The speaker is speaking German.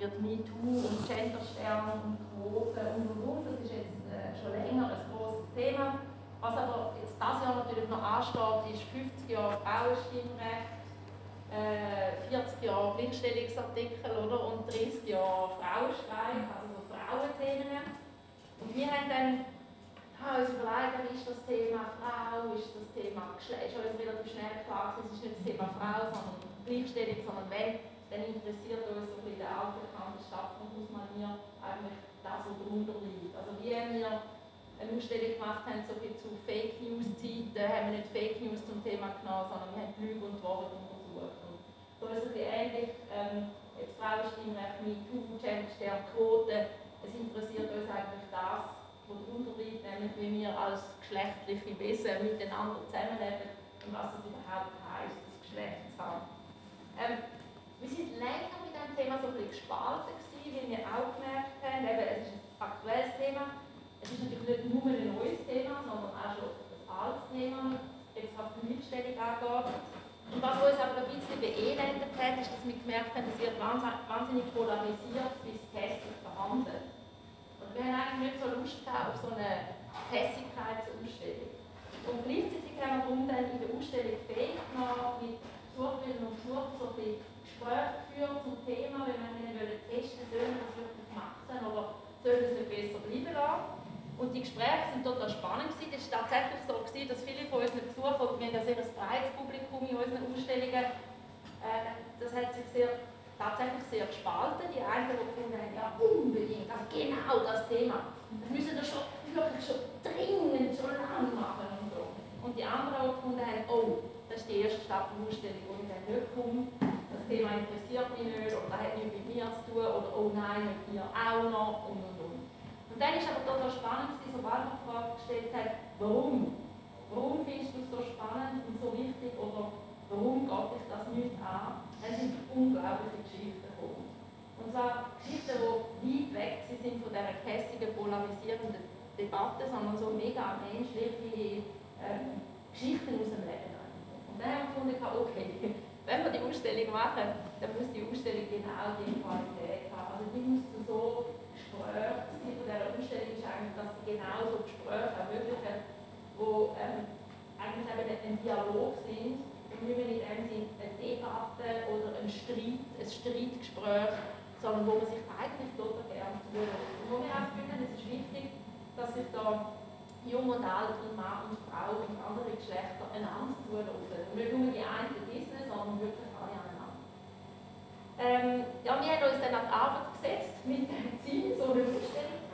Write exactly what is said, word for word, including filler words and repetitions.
wird MeToo und Genderstern und Quote und und und. Das ist jetzt äh, schon länger ein grosses Thema. Was aber jetzt dieses Jahr natürlich noch ansteht, ist fünfzig Jahre Frauenstimmrecht, äh, vierzig Jahre Gleichstellungsartikel oder? Und dreißig Jahre Frauenstreik, also so Frauenthemen. Und wir haben dann ah, uns überlegt, wie ist das Thema Frau, ist das Thema Geschlecht, ist uns relativ schnell klar, es ist nicht das Thema Frau, sondern Gleichstellung, sondern wenn, dann interessiert uns so ein bisschen der altbekannte Stadtbundesmanier eigentlich das, was darunter liegt. Also wie wir eine Ausstellung gemacht haben, so viel zu Fake News Zeiten, haben wir nicht Fake News zum Thema genommen, sondern wir haben Lüge und Wahrheit untersucht. Und so ist es ein bisschen ähnlich, ähm, jetzt Frauenstimmrecht, MeToo, Gendersternquote, es interessiert uns eigentlich das, was darunter liegt, nämlich wie wir als geschlechtliche Wesen miteinander zusammenleben und was es überhaupt heisst, das Geschlecht zu haben. Ähm, wir sind länger mit diesem Thema so ein bisschen gespalten gewesen, wie wir auch gemerkt haben, eben, es ist ein aktuelles Thema. Es ist natürlich nicht nur ein neues Thema, sondern auch schon ein altes Thema, jetzt was die Gleichstellung angeht. Und was uns aber ein bisschen beelendet hat, ist, dass wir gemerkt haben, es wird wahnsinnig polarisiert bis hässlich behandelt. Und wir haben eigentlich nicht so Lust gehabt auf so eine Hässigkeitsausstellung. Und gleichzeitig haben wir darum dann in der Ausstellung fähig gemacht, mit Besucherinnen und Besuchern so ein bisschen Gespräche geführt zum Thema, wenn wir ihnen testen wollen, sollen wir das wirklich machen oder sollen wir es nicht besser bleiben lassen. Und die Gespräche waren total spannend. Es war tatsächlich so, dass viele von unseren Besuchern, und wir haben ein sehr breites Publikum in unseren Ausstellungen, äh, das hat sich sehr, tatsächlich sehr gespalten. Die einen, die gefunden haben, ja unbedingt, also genau das Thema. Das müssen wir schon wirklich schon dringend, schon lange machen und so. Und die anderen, die gefunden haben, oh, das ist die erste Stadtbauausstellung, wo ich dann nicht komme. Das Thema interessiert mich nicht, oder das hat nichts mit mir zu tun, oder oh nein, mit mir auch noch, und und und. Und dann ist aber total spannend, sobald man die Frage gestellt hat, warum? Warum findest du es so spannend und so wichtig, oder warum geht dich das nicht an? Dann sind unglaubliche Geschichten gekommen. Und zwar Geschichten, die weit weg sind von dieser kässigen, polarisierenden Debatte, sondern so mega menschliche ähm, Geschichten aus dem Leben. Und dann haben wir gefunden, okay, wenn wir die Ausstellung machen, dann muss die Ausstellung genau die Qualität haben. Also die muss so Gespräche, das Ziel von dieser Ausstellung ist eigentlich, dass sie genau so Gespräche ermöglichen, wo ähm, eigentlich eben ein Dialog sind und nicht mehr in dem Sinne eine Debatte oder ein Streit, ein Streitgespräch, sondern wo man sich eigentlich total gerne zuhört. Und wo wir auch finden, es ist wichtig, dass sich da Jung und Alt und Mann und Frau und andere Geschlechter einander zuhören. Und nicht nur die einen Business, sondern wirklich alle aneinander. Ähm, ja, wir haben uns